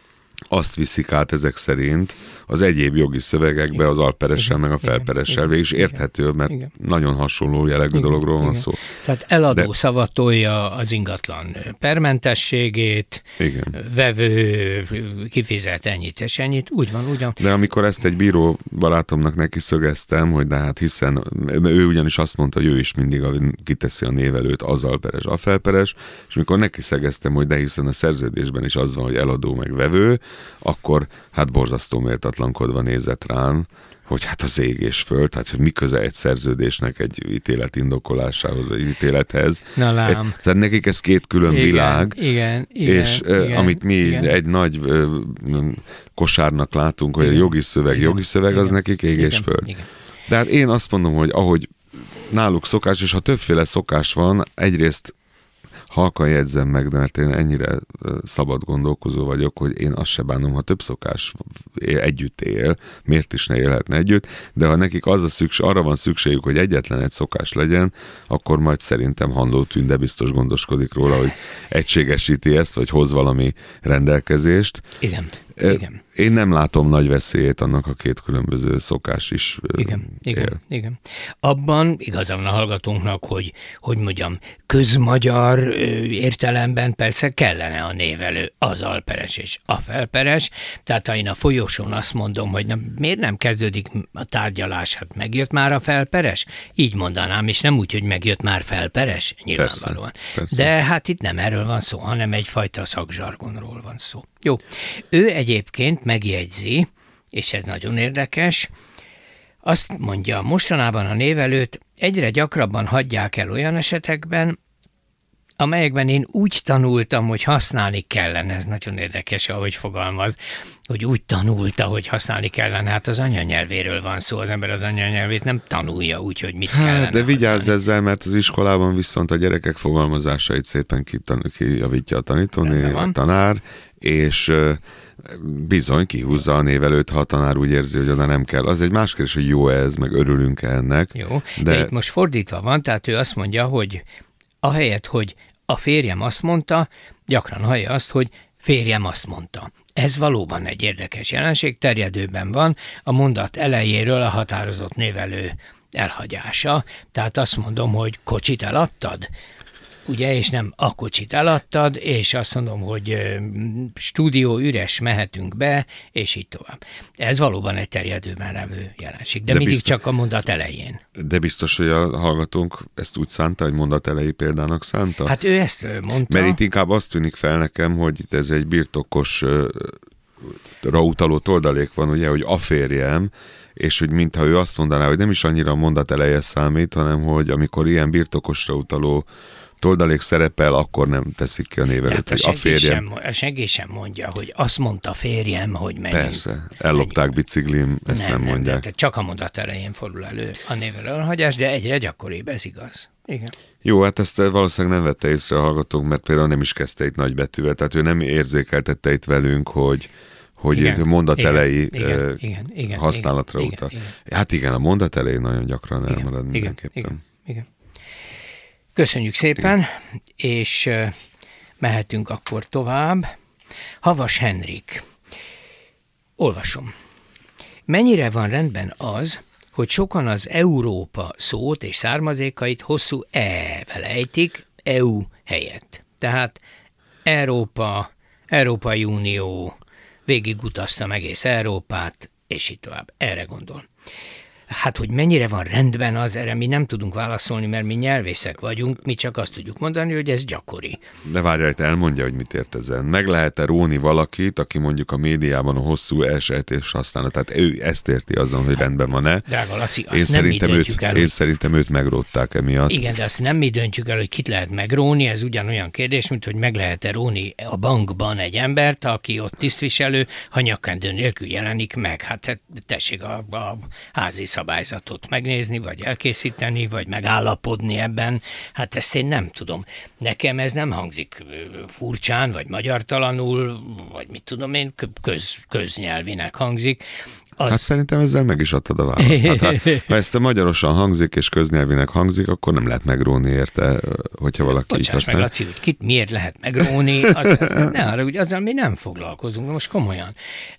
azt viszik át ezek szerint az egyéb jogi szövegekbe, igen. az alperessel, igen. meg a felperessel, végül is érthető, mert igen. nagyon hasonló jellegű igen. dologról igen. van szó. Tehát eladó De... szavatolja az ingatlan permentességét, igen. vevő kifizet ennyit és ennyit, úgy van, ugyan. De amikor ezt egy bíró barátomnak neki szögeztem, hogy de hát hiszen ő ugyanis azt mondta, hogy ő is mindig kiteszi a névelőt, az alperes, a felperes, és mikor neki szögeztem, hogy de hiszen a szerződésben is az van, hogy eladó meg vevő, akkor hát borzasztó méltatlankodva nézett rám, hogy hát az ég és föld, tehát hogy mi köze egy szerződésnek egy ítélet indokolásához, egy ítélethez. Na lám. Egy, tehát nekik ez két külön igen, világ, igen, igen, és igen, amit mi igen. egy nagy ö, kosárnak látunk, hogy igen, a jogi szöveg, igen, jogi szöveg, igen, az nekik ég igen, és föld. Igen. De hát én azt mondom, hogy ahogy náluk szokás, és ha többféle szokás van, egyrészt halkan jegyzem meg, de mert én ennyire szabad gondolkozó vagyok, hogy én azt se bánom, ha több szokás együtt él, miért is ne élhetne együtt, de ha nekik az a szükség, arra van szükségük, hogy egyetlen egy szokás legyen, akkor majd szerintem Handó Tünde biztos gondoskodik róla, hogy egységesíti ezt, vagy hoz valami rendelkezést. Igen, e, igen. Én nem látom nagy veszélyét annak a két különböző szokás is igen, él. Igen, igen. Abban igaza van a hallgatónknak, hogy, hogy mondjam, közmagyar értelemben persze kellene a névelő, az alperes és a felperes, tehát ha én a folyosón azt mondom, hogy nem, miért nem kezdődik a tárgyalás, hát megjött már a felperes? Így mondanám, és nem úgy, hogy megjött már felperes, nyilvánvalóan. Persze, persze. De hát itt nem erről van szó, hanem egyfajta szakzsargonról van szó. Jó, ő egyébként megjegyzi, és ez nagyon érdekes, azt mondja, mostanában a névelőt egyre gyakrabban hagyják el olyan esetekben, amelyekben én úgy tanultam, hogy használni kellene, ez nagyon érdekes, ahogy fogalmaz, hogy úgy tanulta, hogy használni kellene, hát az anyanyelvéről van szó, az ember az anyanyelvét nem tanulja úgy, hogy mit kellene hát, de vigyázz használni. Ezzel, mert az iskolában viszont a gyerekek fogalmazásait szépen kijavítja a tanítóné, a tanár, és bizony kihúzza a névelőt, ha a tanár úgy érzi, hogy oda nem kell. Az egy más kérdés, hogy jó ez, meg örülünk ennek. Jó, de... de itt most fordítva van, tehát ő azt mondja, hogy ahelyett, hogy a férjem azt mondta, gyakran hallja azt, hogy férjem azt mondta. Ez valóban egy érdekes jelenség, terjedőben van a mondat elejéről a határozott névelő elhagyása. Tehát azt mondom, hogy kocsit eladtad? Ugye, és nem a kocsit eladtad, és azt mondom, hogy stúdió üres, mehetünk be, és így tovább. Ez valóban egy terjedőben levő jelenség, de, de mindig biztos, csak a mondat elején. De biztos, hogy a hallgatónk ezt úgy szánta, hogy mondat elejé példának szánta? Hát ő ezt mondta. Mert itt inkább azt tűnik fel nekem, hogy itt ez egy birtokosra utaló toldalék van, ugye, hogy a férjem, és hogy mintha ő azt mondaná, hogy nem is annyira a mondat eleje számít, hanem hogy amikor ilyen birtokosra utaló toldalék szerepel, akkor nem teszik ki a névelőt, hogy a férjem... Sem, a senki sem mondja, hogy azt mondta férjem, hogy mennyi. Persze, ellopták biciklim, ezt nem, nem mondják. Nem, csak a mondat elején fordul elő a névelő elhagyás, de egyre gyakoribb, ez igaz. Igen. Jó, hát ezt valószínűleg nem vette észre a hallgatók, mert például nem is kezdte itt nagybetűvel, tehát ő nem érzékeltette itt velünk, hogy hogy igen, mondat igen, elejé igen, uh, igen, igen, használatra igen, utal. Igen, igen. Hát igen, a mondat elején nagyon gyakran igen, elmarad igen, mindenképpen. Igen, igen. Köszönjük szépen, igen. És uh, mehetünk akkor tovább. Havas Henrik. Olvasom. Mennyire van rendben az, hogy sokan az Európa szót és származékait hosszú E-vel ejtik, é u helyett. Tehát Európa, Európai Unió, végigutaztam egész Európát, és így tovább. Erre gondol. Hát, hogy mennyire van rendben az, erre mi nem tudunk válaszolni, mert mi nyelvészek vagyunk, mi csak azt tudjuk mondani, hogy ez gyakori. De várjál, te elmondja, hogy mit ért ezen. Meg lehet-e róni valakit, aki mondjuk a médiában a hosszú elsejtés használna, tehát ő ezt érti azon, hogy rendben van-e. Drága Laci, azt én nem mi szerintem döntjük őt, el. Én hogy... szerintem őt megrótták emiatt. Igen, de azt nem mi döntjük el, hogy kit lehet megróni, ez ugyanolyan kérdés, mint hogy meg lehet-e róni a bankban egy embert, aki ott tisztviselő, ha nyakkendő nélkül jelenik meg. Hát tessék a, a házi szabályzatot megnézni, vagy elkészíteni, vagy megállapodni ebben. Hát ezt én nem tudom. Nekem ez nem hangzik furcsán, vagy magyartalanul, vagy mit tudom én, köz, köznyelvinek hangzik. Az... Hát szerintem ezzel meg is adtad a választ. Hát, ha, ha ezt a magyarosan hangzik és köznyelvinek hangzik, akkor nem lehet megróni érte, hogyha valaki Bocsáss így használ. meg, Laci, hogy kit miért lehet megróni, az, ne arra, hogy azzal mi nem foglalkozunk, most komolyan.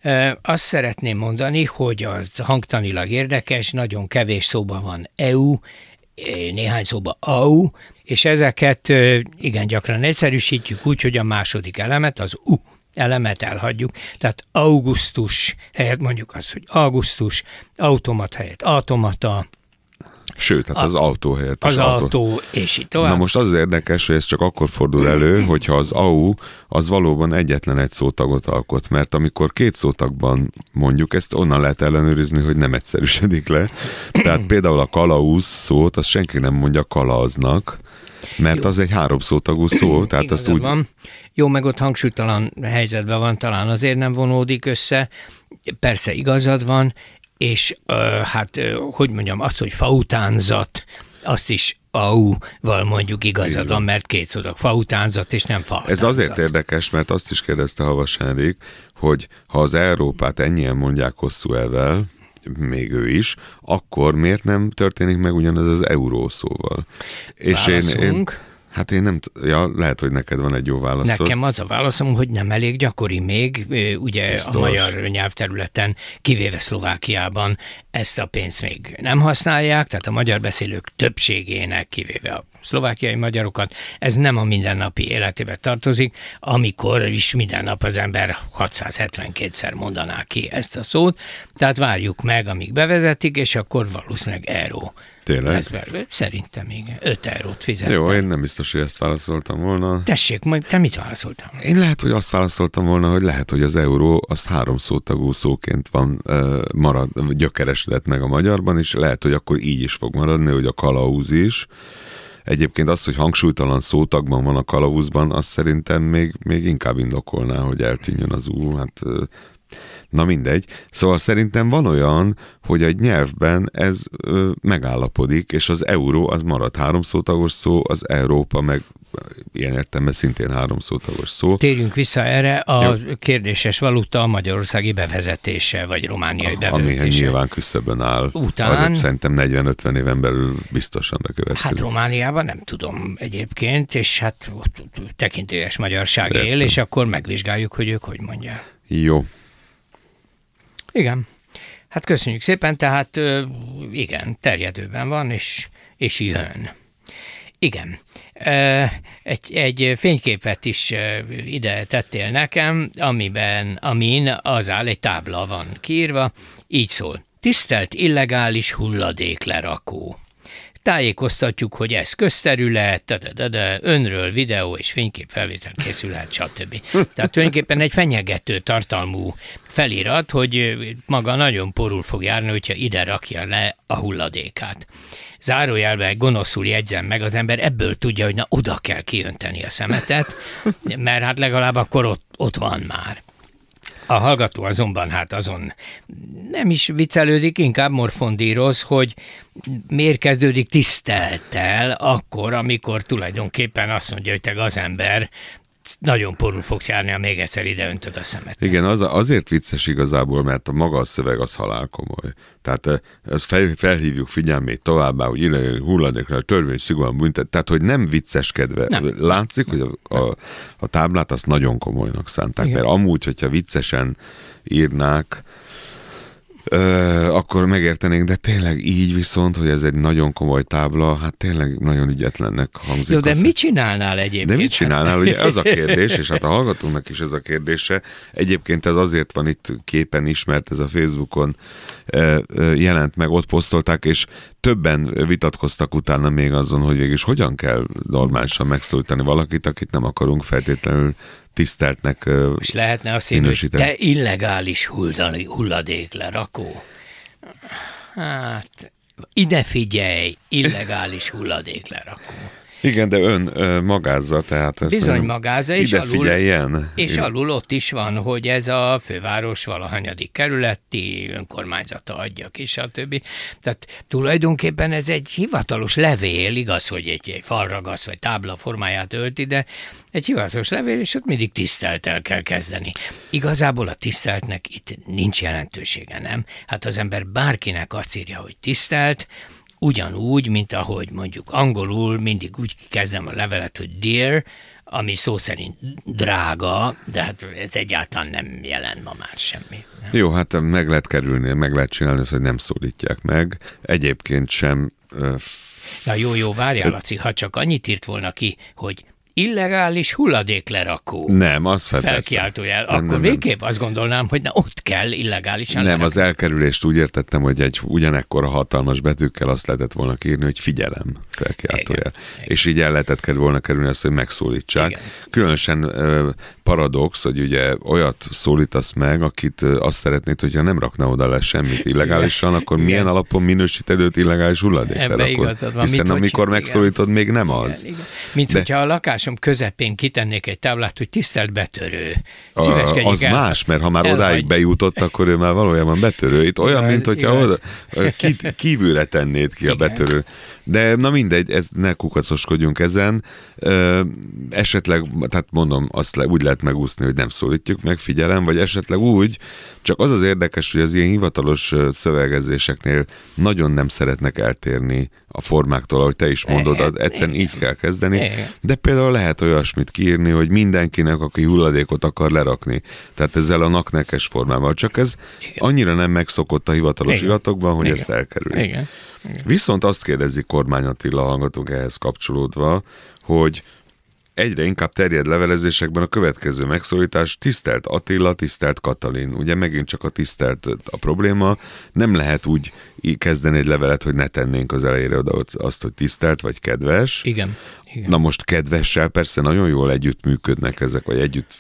Azt szeretném mondani, hogy az hangtanilag érdekes, nagyon kevés szóban van é u, néhány szóban á u, és ezeket igen gyakran egyszerűsítjük úgy, hogy a második elemet, az u elemet elhagyjuk, tehát augusztus helyett mondjuk azt, hogy augusztus, automat helyett automata. Sőt, hát az autó helyett az autó. autó, és így tovább. Na most az érdekes, hogy ez csak akkor fordul elő, hogyha az á u az valóban egyetlen egy szótagot alkot, mert amikor két szótagban mondjuk, ezt onnan lehet ellenőrizni, hogy nem egyszerűsödik le. Tehát például a kalauz szót, azt senki nem mondja kalauznak, mert Jó. az egy háromszótagú szó, tehát azt úgy... Van. Jó, meg ott hangsúlytalan helyzetben van, talán azért nem vonódik össze, persze igazad van, és uh, hát, uh, hogy mondjam, azt, hogy fautánzat, azt is á u-val mondjuk igazad van, mert két szótag fautánzat, és nem fautánzat. Ez azért érdekes, mert azt is kérdezte Havas Henrik, hogy ha az Európát ennyien mondják hosszú elvel, még ő is, akkor miért nem történik meg ugyanaz az euró szóval? És én, én, hát én nem, ja, lehet, hogy neked van egy jó válaszod. Nekem az a válaszom, hogy nem elég gyakori még, ugye Biztos. A magyar nyelvterületen, kivéve Szlovákiában ezt a pénzt még nem használják, tehát a magyar beszélők többségének, kivéve a szlovákiai magyarokat, ez nem a mindennapi életébe tartozik, amikor is minden nap az ember hatszázhetvenkétszer mondaná ki ezt a szót, tehát várjuk meg, amíg bevezetik, és akkor valószínűleg euró. Tényleg? Ez, szerintem igen. öt eurót fizettem. Jó, én nem biztos, hogy ezt válaszoltam volna. Tessék, majd te mit válaszoltál? Én lehet, hogy azt válaszoltam volna, hogy lehet, hogy az euró az három szótagú szóként van marad, gyökeresedett meg a magyarban, és lehet, hogy akkor így is fog maradni, hogy a kalauz is. Egyébként az, hogy hangsúlytalan szótagban van a kalauzban, az szerintem még, még inkább indokolná, hogy eltűnjön az ú. Hát, na mindegy. Szóval szerintem van olyan, hogy egy nyelvben ez ö, megállapodik, és az euró az marad háromszótagos szó, az Európa meg ilyen értelemben szintén háromszótagos szó. Térjünk vissza erre, a Jó. kérdéses valuta magyarországi bevezetése, vagy romániai bevezetése. Ami nyilván küszöbön áll. Után... Szerintem negyven-ötven éven belül biztosan bekövetkezik. Hát Romániában nem tudom egyébként, és hát ott tekintélyes magyarság Értem. él, és akkor megvizsgáljuk, hogy ők hogy mondják. Jó. Igen. Hát köszönjük szépen, tehát igen, terjedőben van, és, és jön. Igen. Egy, egy fényképet is ide tettél nekem, amiben, amin az áll, egy tábla van kiírva, így szól. Tisztelt illegális hulladéklerakó. Tájékoztatjuk, hogy ez közterület, de, de, de, önről videó és fénykép felvétel készülhet, stb. Tehát tulajdonképpen egy fenyegető tartalmú felirat, hogy maga nagyon porul fog járni, hogyha ide rakja le a hulladékát. Zárójelben gonoszul jegyzem meg, az ember ebből tudja, hogy na oda kell kiönteni a szemetet, mert hát legalább akkor ott, ott van már. A hallgató azonban hát azon nem is viccelődik, inkább morfondíroz, hogy miért kezdődik tisztelttel akkor, amikor tulajdonképpen azt mondja, hogy te gazember, nagyon porul fogsz járni, ha még egyszer ide öntöd a szemet. Igen, az, azért vicces igazából, mert a maga a szöveg az halálkomoly. Tehát ezt fel, felhívjuk figyelmét továbbá, hogy ide hulladékra törvény szigorúan büntet. Tehát, hogy nem vicceskedve. Nem. Látszik, hogy a, a, a táblát azt nagyon komolynak szánták. Igen. Mert amúgy, hogyha viccesen írnák, Ö, akkor megértenénk, de tényleg így viszont, hogy ez egy nagyon komoly tábla, hát tényleg nagyon ügyetlennek hangzik. Jó, de az, mit csinálnál egyébként? De mit csinálnál? Ugye az a kérdés, és hát a hallgatónak is ez a kérdése. Egyébként ez azért van itt képen is, mert ez a Facebookon jelent meg, ott posztolták, és többen vitatkoztak utána még azon, hogy végülis hogyan kell normálisan megszólítani valakit, akit nem akarunk feltétlenül tiszteltnek és lehetne azt írni, hogy te illegális hulladéklerakó. Hát, ide figyelj, illegális hulladéklerakó. Igen, de ön ö, magázza, tehát ezt bizony magázza, és ide alul, figyeljen. És Ide. alul ott is van, hogy ez a főváros valahanyadik kerületi önkormányzata adja ki, stb. Tehát tulajdonképpen ez egy hivatalos levél, igaz, hogy egy, egy falragasz vagy tábla formáját ölti, de egy hivatalos levél, és ott mindig tiszteltel kell kezdeni. Igazából a tiszteltnek itt nincs jelentősége, nem? Hát az ember bárkinek azt írja, hogy tisztelt, ugyanúgy, mint ahogy mondjuk angolul mindig úgy kezdem a levelet, hogy dear, ami szó szerint drága, de hát ez egyáltalán nem jelent ma már semmi. Nem? Jó, hát meg lehet kerülni, meg lehet csinálni azt, hogy nem szólítják meg. Egyébként sem... Na jó, jó, várjál, Laci, ha csak annyit írt volna ki, hogy illegális hulladéklerakó. Nem, az felkiáltójel. Akkor nem, végképp azt gondolnám, hogy na, ott kell illegálisan Nem, lerakni. Az elkerülést úgy értettem, hogy egy ugyanekkora hatalmas betűkkel azt lehetett volna írni, hogy figyelem, felkiáltójel. És így el lehetett volna kerülni azt, hogy megszólítsák. Igen. Különösen uh, paradox, hogy ugye olyat szólítasz meg, akit uh, azt szeretnéd, hogyha nem rakna oda le semmit illegálisan, igen. akkor milyen igen. alapon minősíted őt illegális hulladéklerakót? Hiszen mint, amikor hogy, megszólítod, igen. még nem az. Igen, igen. Mint de, hogyha a lakásom közepén kitennék egy táblát, hogy tisztelt betörő. Az el, más, mert ha már elhagy... odáig bejutott, akkor ő már valójában betörő. Itt olyan, mint hogyha oda, kívülre tennéd ki igen. a betörő. De na mindegy, ez, ne kukacoskodjunk ezen. Ö, esetleg, tehát mondom, azt le, úgy lehet megúszni, hogy nem szólítjuk meg, figyelem, vagy esetleg úgy, csak az az érdekes, hogy az ilyen hivatalos szövegezéseknél nagyon nem szeretnek eltérni a formáktól, ahogy te is mondod, igen, egyszerűen igen. így kell kezdeni, igen. de például lehet olyasmit kiírni, hogy mindenkinek, aki hulladékot akar lerakni. Tehát ezzel a naknekes formával. Csak ez igen. annyira nem megszokott a hivatalos igen. iratokban, hogy igen. ezt elkerüljük. Igen. Igen. Viszont azt kérdezi Kormány Attila, hallgatók ehhez kapcsolódva, hogy egyre inkább terjed levelezésekben a következő megszólítás, tisztelt Attila, tisztelt Katalin. Ugye megint csak a tisztelt a probléma, nem lehet úgy kezdeni egy levelet, hogy ne tennénk az elejére oda azt, hogy tisztelt vagy kedves. Igen. Igen. Na most kedvessel persze nagyon jól együtt működnek ezek, vagy együtt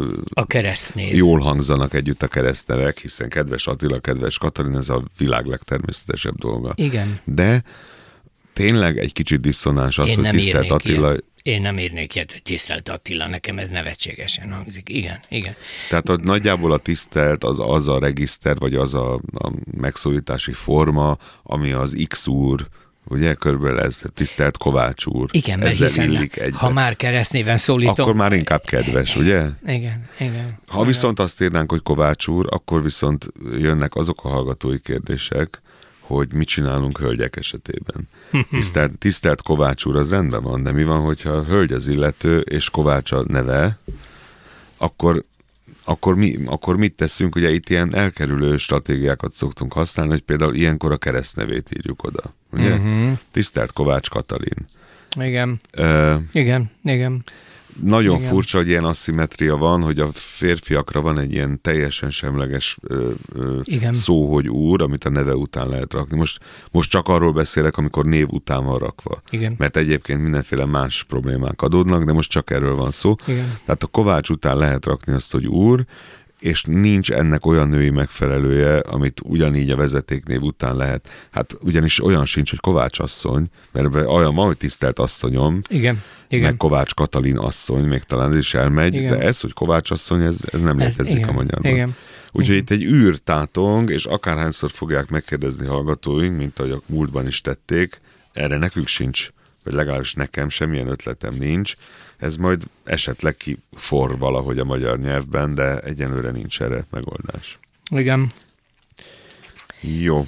a keresztnév. Jól hangzanak együtt a keresztnevek, hiszen kedves Attila, kedves Katalin, ez a világ legtermészetesebb dolga. Igen. De tényleg egy kicsit diszonáns az, Én hogy tisztelt Attila... Ilyen. Én nem írnék ilyet, hogy tisztelt Attila, nekem ez nevetségesen hangzik. Igen, igen. Tehát ott nagyjából a tisztelt az, az a regiszter, vagy az a, a megszólítási forma, ami az X úr, ugye körülbelül ez tisztelt Kovács úr. Igen, mert hiszen ha már keresztnéven szólítom. Akkor már inkább kedves, igen, ugye? Igen, igen. Ha viszont azt írnánk, hogy Kovács úr, akkor viszont jönnek azok a hallgatói kérdések, hogy mit csinálunk hölgyek esetében. Tisztelt, tisztelt Kovács úr, az rendben van, de mi van, hogyha a hölgy az illető, és Kovács a neve, akkor, akkor, mi, akkor mit teszünk? Ugye itt ilyen elkerülő stratégiákat szoktunk használni, hogy például ilyenkor a keresztnevét írjuk oda. Ugye? Uh-huh. Tisztelt Kovács Katalin. Igen. Uh, igen, igen. Nagyon igen. furcsa, hogy ilyen asszimetria van, hogy a férfiakra van egy ilyen teljesen semleges ö, ö, szó, hogy úr, amit a neve után lehet rakni. Most, most csak arról beszélek, amikor név után van rakva. Igen. Mert egyébként mindenféle más problémák adódnak, de most csak erről van szó. Igen. Tehát a Kovács után lehet rakni azt, hogy úr, és nincs ennek olyan női megfelelője, amit ugyanígy a vezetéknév után lehet. Hát ugyanis olyan sincs, hogy Kovács asszony, mert olyan ma, hogy tisztelt asszonyom, igen, igen. meg Kovács Katalin asszony, még talán ez is elmegy, igen. de ez, hogy Kovács asszony, ez, ez nem ez, létezik igen, a magyarban. Úgyhogy itt egy űr tátong, és akárhányszor fogják megkérdezni hallgatóink, mint ahogy a múltban is tették, erre nekünk sincs, vagy legalábbis nekem semmilyen ötletem nincs. Ez majd esetleg kifor valahogy a magyar nyelvben, de egyenlőre nincs erre megoldás. Igen. Jó.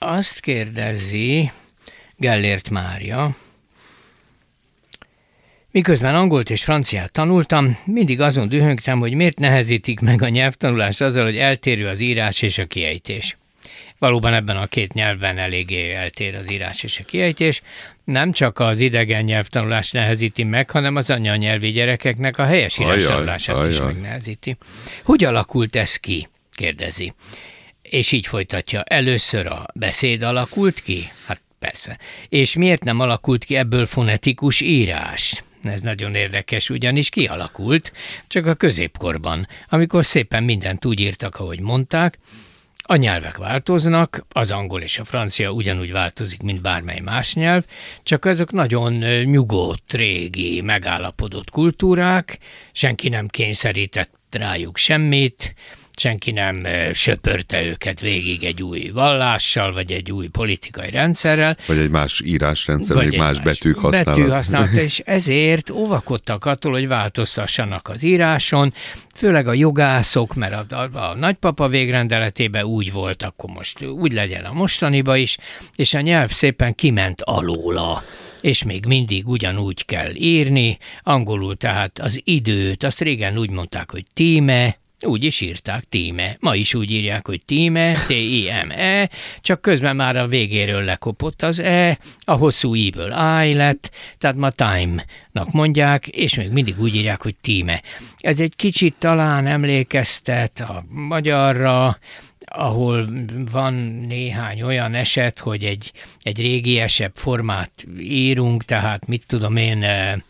Azt kérdezi Gellért Mária, Miközben angolt és franciát tanultam, mindig azon dühöngtem, hogy miért nehezítik meg a nyelvtanulást azzal, hogy eltérő az írás és a kiejtés. Valóban ebben a két nyelvben eléggé eltér az írás és a kiejtés. Nem csak az idegen nyelvtanulást nehezíti meg, hanem az anyanyelvi gyerekeknek a helyes írás-tanulását is megnehezíti. Hogy alakult ez ki? Kérdezi. És így folytatja. Először a beszéd alakult ki? Hát persze. És miért nem alakult ki ebből fonetikus írás? Ez nagyon érdekes, ugyanis kialakult, csak a középkorban, amikor szépen mindent úgy írtak, ahogy mondták. A nyelvek változnak, az angol és a francia ugyanúgy változik, mint bármely más nyelv, csak ezek nagyon nyugodt, régi, megállapodott kultúrák, senki nem kényszerített rájuk semmit, senki nem söpörte őket végig egy új vallással, vagy egy új politikai rendszerrel. Vagy egy más írásrendszer, vagy egy más, más betűk használata. Betű használata, és ezért óvakodtak attól, hogy változtassanak az íráson, főleg a jogászok, mert a, a, a nagypapa végrendeletében úgy volt, akkor most úgy legyen a mostaniba is, és a nyelv szépen kiment alóla, és még mindig ugyanúgy kell írni, angolul tehát az időt, azt régen úgy mondták, hogy time, úgy is írták, time. Ma is úgy írják, hogy time, T I M E, csak közben már a végéről lekopott az E, a hosszú I-ből I lett, tehát ma time-nak mondják, és még mindig úgy írják, hogy time. Ez egy kicsit talán emlékeztet a magyarra, ahol van néhány olyan eset, hogy egy, egy régiesebb formát írunk, tehát mit tudom én,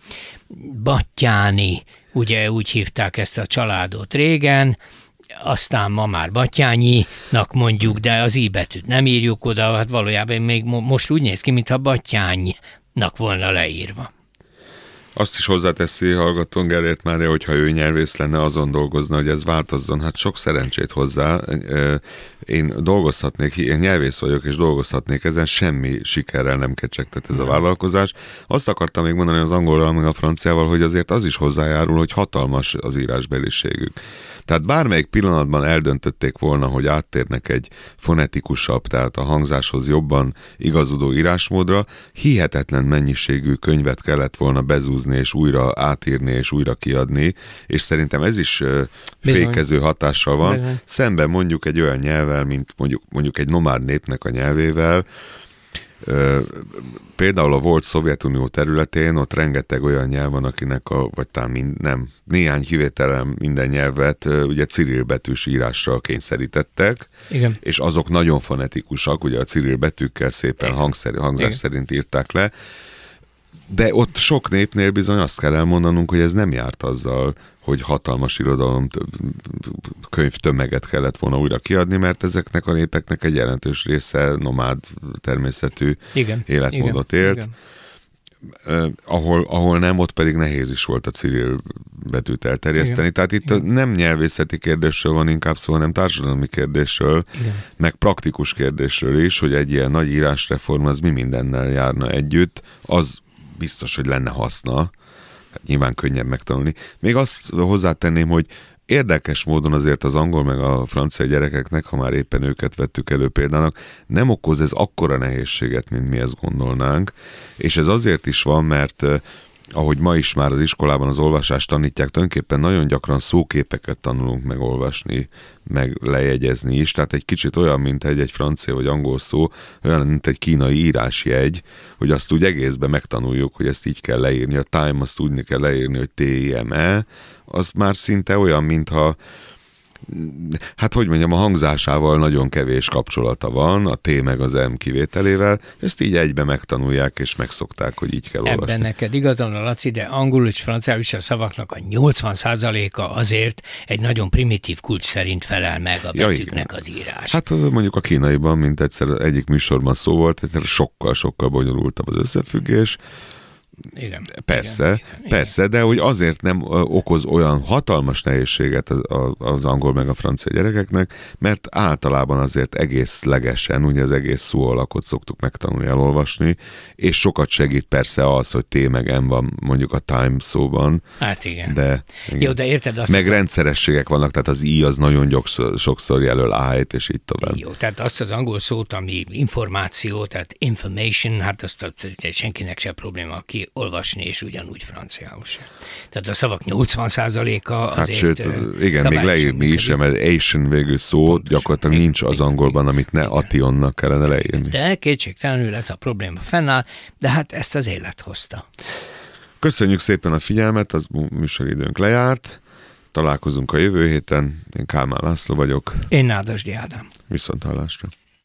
Battyáni, ugye úgy hívták ezt a családot régen, aztán ma már Battyányinak mondjuk, de az i betűt nem írjuk oda, hát valójában még most úgy néz ki, mintha Battyánynak volna leírva. Azt is hozzáteszi hallgatón Gellért Mária, hogyha ő nyelvész lenne, azon dolgozna, hogy ez változzon. Hát sok szerencsét hozzá. Én dolgozhatnék, én nyelvész vagyok, és dolgozhatnék ezen, semmi sikerrel nem kecsegtet ez a vállalkozás. Azt akartam még mondani az angolral, meg a franciával, hogy azért az is hozzájárul, hogy hatalmas az írásbeliségük. Tehát bármelyik pillanatban eldöntötték volna, hogy áttérnek egy fonetikusabb, tehát a hangzáshoz jobban igazodó írásmódra, hihetetlen mennyiségű könyvet kellett volna bezúzni, és újra átírni, és újra kiadni, és szerintem ez is fékező hatással van. Bizony. Szemben mondjuk egy olyan nyelvvel, mint mondjuk, mondjuk egy nomád népnek a nyelvével, például a volt Szovjetunió területén, ott rengeteg olyan nyelv van, akinek a, vagy talán mind, nem, néhány kivételen minden nyelvet ugye cirill betűs írásra kényszerítettek, igen. És azok nagyon fonetikusak, ugye a cirill betűkkel szépen hangszer, hangzás igen. szerint írták le, de ott sok népnél bizony azt kell elmondanunk, hogy ez nem járt azzal, hogy hatalmas irodalom könyvtömeget kellett volna újra kiadni, mert ezeknek a népeknek egy jelentős része nomád természetű igen, életmódot igen, élt. Igen. Uh, ahol, ahol nem, ott pedig nehéz is volt a cirill betűt elterjeszteni. Igen. Tehát itt igen. nem nyelvészeti kérdésről van inkább szó, hanem társadalmi kérdésről, igen. meg praktikus kérdésről is, hogy egy ilyen nagy írásreform az mi mindennel járna együtt, az biztos, hogy lenne haszna. Hát nyilván könnyebb megtanulni. Még azt hozzátenném, hogy érdekes módon azért az angol meg a francia gyerekeknek, ha már éppen őket vettük elő példának, nem okoz ez akkora nehézséget, mint mi ezt gondolnánk. És ez azért is van, mert ahogy ma is már az iskolában az olvasást tanítják, tulajdonképpen nagyon gyakran szóképeket tanulunk megolvasni, meg lejegyezni is, tehát egy kicsit olyan, mint egy, egy francia vagy angol szó, olyan, mint egy kínai írásjegy, hogy azt úgy egészben megtanuljuk, hogy ezt így kell leírni, a time azt úgy kell leírni, hogy T I M E, az már szinte olyan, mintha hát hogy mondjam, a hangzásával nagyon kevés kapcsolata van, a T meg az M kivételével, ezt így egybe megtanulják, és megszokták, hogy így kell Ebben olvasni. Ebben neked igazán a Laci, de angolul és franciául is a szavaknak a nyolcvan százaléka azért egy nagyon primitív kulcs szerint felel meg a betűknek ja, az írás. Hát mondjuk a kínaiban, mint egyszer egyik műsorban szó volt, sokkal-sokkal bonyolultabb az összefüggés. Igen, persze, igen, igen, persze, igen. de hogy azért nem okoz olyan hatalmas nehézséget az, az angol meg a francia gyerekeknek, mert általában azért egészlegesen, ugye az egész szó alakot szoktuk megtanulni elolvasni, és sokat segít persze az, hogy T meg M van mondjuk a time szóban. Hát igen. De, igen. Jó, de érted azt... Meg rendszerességek vannak, tehát az I az nagyon gyakor, sokszor jelöl I-t, és így tovább. Jó, tehát azt az angol szót, ami információ, tehát information, hát azt senkinek se probléma, ki írni, olvasni, és ugyanúgy franciául sem. Tehát a szavak nyolcvan százaléka azért... Hát sőt, igen, még leírni is, mert Asian végül szó pontos, gyakorlatilag még, nincs az angolban, amit ne Ationnak kellene leírni. De kétségtelenül ez a probléma fennáll, de hát ezt az élet hozta. Köszönjük szépen a figyelmet, az műsoridőnk lejárt. Találkozunk a jövő héten. Én Kálmán László vagyok. Én Nádasdy Ádám. Viszonthallásra.